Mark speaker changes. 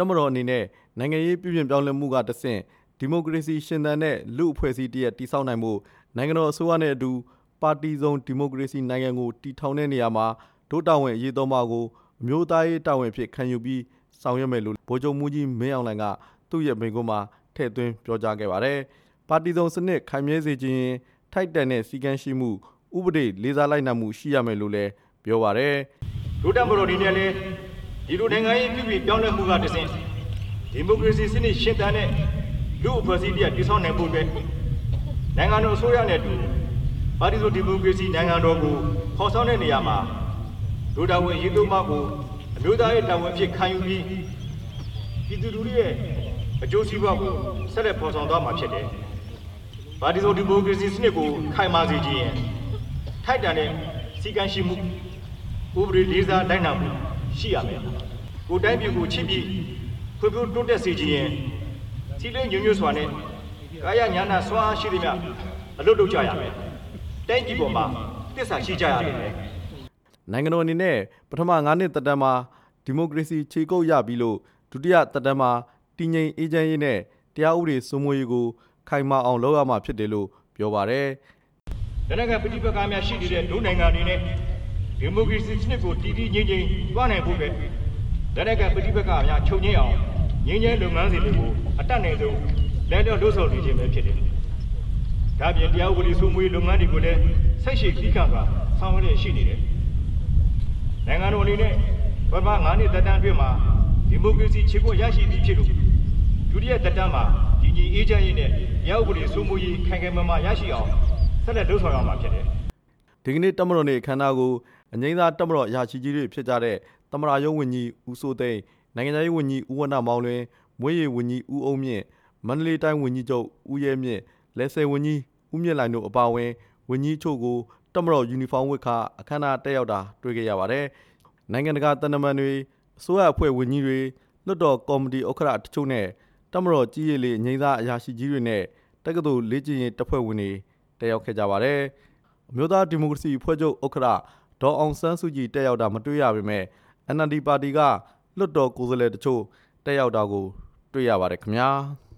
Speaker 1: တမတော်အနေနဲ့နိုင်ငံရေးပြုပြင်ပြောင်းလဲမှုကတဆင့်ဒီမိုကရေစီရှင်သန်တဲ့လူအဖွဲ့အစည်းတရက်တည်ဆောက်နိုင်မှုနိုင်ငံတော်အစိုးရနဲ့အတူပါတီစုံဒီမိုကရေစီနိုင်ငံကိုတည်ထောင်တဲ့နေရာမှာဒုတာဝန်အရေးသုံးပါးကိုအမျိုးသားရေးတာဝန်ဖြစ်ခံယူပြီးဆောင်ရွက်မယ်လို့ဗိုလ်ချုပ်မှူးကြီးမင်းအောင်လှိုင်ကသူ့ရဲ့မိန့်ခွန်းမှာထည့်သွင်းပြောကြားခဲ့ပါတယ်။ပါတီစုံစနစ်ခိုင်မြဲစေခြင်းထိုက်တန်တဲ့စည်းကမ်းရှိမှုဥပဒေလေးစားလိုက်နာမှုရှိရမယ်လို့လည်းပြောပါတယ်
Speaker 2: ။ဒုတပ်မတော်ဒီနဲ့လည်းဒီလိုနိုင်ငံရေးပြုပြင်ပြောင်းလဲမှုကတဆင့်ဒီမိုကရေစီစနစ်ရှင်းသန်တဲ့လူအဖွဲ့အစည်းတည်ဆောက်နိုင်ဖို့အတွက်နိုင်ငံတော်အစိုးရနဲ့အတူပါတီစုံဒီမိုကရေစီနိုင်ငံတော်ကိုဖော်ဆောင်တဲ့နေရာမှာဒုတာဝန်ရေးသုံးပါးကိုအမျိုးသားရေးတာဝန်ဖြစ်ခံယူပြီးပြည်သူလူထုရဲ့အကျိုးစီးပွားကိုဆက်လက်ဖော်ဆောင်သွားမှာဖြစ်တယ်။ပါတီစုံဒီမိုကရေစီစနစ်ကိုခိုင်မာစေခြင်းထိုက်တန်တဲ့စည်းကမ်းရှိမှုဥပဒေလေးစားလိုက်နာမှုရှိရမယ်။ကိုယ်တိုင်းပြည်ကိုချစ်ပြီးဖွံ့ဖြိုးတိုးတက်စေခြင်းစီးလင်းညွှန်ညွှတ်စွာနဲ့ကာယဉာဏစွမ်းအားရှိသမျှအလုပ်လုပ်ကြရမယ်။တိုင်းပြည်ပေါ်မှာသစ္စာရှိကြရမယ်
Speaker 1: ။နိုင်ငံတော်အနေနဲ့ပထမ9နှစ်သက်တမ်းမှာဒီမိုကရေစီခြေကုပ်ရပြီးလို့ဒုတိယသက်တမ်းမှာတည်ငြိမ်အေးချမ်းရေးနဲ့တရားဥပဒေစိုးမိုးရေးကိုခိုင်မာအောင်လုပ်ရမှာဖြစ်တယ်လို့ပြောပါတယ်
Speaker 2: ။လက်နက်ကိုင်ပဋိပက္ခများရှိနေတဲ့ဒုနိုင်ငံအနေနဲ့ဒီမိုကရေစီစနစ်ကိုတည်တည်ငြိမ်ငြိမ်တွားနိုင်ဖို့ပဲလက်နက်ကိုင်ပဋိပက္ခများချုပ်ငြိမ်းအောင်ငြိမ်းချမ်းလုပ်ငန်းစဉ်တွေကိုအတတ်နိုင်ဆုံးလက်လျော့လုပ်ဆောင်နေခြင်းပဲဖြစ်တယ်။ဒါပြင်တရားဥပဒေစိုးမိုးရေးလုပ်ငန်းတွေကိုလည်းဆက်ရှိပြီးခံပါဆောင်ရွက်ရှိနေတယ်။နိုင်ငံတော်အနေနဲ့ပထမ9နှစ်သက်တမ်းအတွင်းမှာဒီမိုကရေစီခြေကုပ်ရရှိပြီးဖြစ်လို့ဒုတိယသက်တမ်းမှာဒီညီအေးချမ်းရေးနဲ့တရားဥပဒေစိုးမိုးရေးခိုင်ခိုင်မာမာရရှိအောင်ဆက်လက်လုပ်ဆောင်ရမှာဖြစ်တယ်
Speaker 1: ။ဒီကနေ့တမတော်နေ့အခမ်းအနားကိုအငြိမ်းစားတမတော်ရာရှိကြီးတွေဖြစ်ကြတဲ့သမ္မတရုံးဝန်ကြီးဦးစိုးသိန်းနိုင်ငံသားရေးဝန်ကြီးဦးဝဏ္ဏမောင်လွင်မွေးရည်ဝန်ကြီးဦးအုံးမြင့်မန္တလေးတိုင်းဝန်ကြီးချုပ်ဦးရဲမြင့်လက်ဆယ်ဝန်ကြီးဦးမြင့်လိုင်တို့အပါအဝင်ဝန်ကြီးချုပ်ကိုတမတော်ယူနီဖောင်းဝတ်ခအခမ်းအနားတက်ရောက်တာတွေ့ခဲ့ရပါတယ်။နိုင်ငံတကာတန်တမန်တွေအစိုးရအဖွဲ့ဝန်ကြီးတွေလွှတ်တော်ကော်မတီဥက္ကဋ္ဌတချို့နဲ့တမတော်ကြီးရည်လေးအငြိမ်းစားအရာရှိကြီးတွေနဲ့တက္ကသိုလ်လေ့ကျင့်ရေးတပ်ဖွဲ့ဝင်တွေတက်ရောက်ခဲ့ကြပါတယ်။အမျိုးသားဒီမိုကရေစီဖွဲ့ချုပ်ဥက္ကဋ္ဌဒေါ်အောင်ဆန်းစုကြည်တက်ရောက်တာမတွေ့ရပေမဲ့ NLD ပါတီကလွှတ်တော်ကိုယ်စားလှယ်တချို့တက်ရောက်တာကိုတွေ့ရပါတယ်ခင်ဗျာ။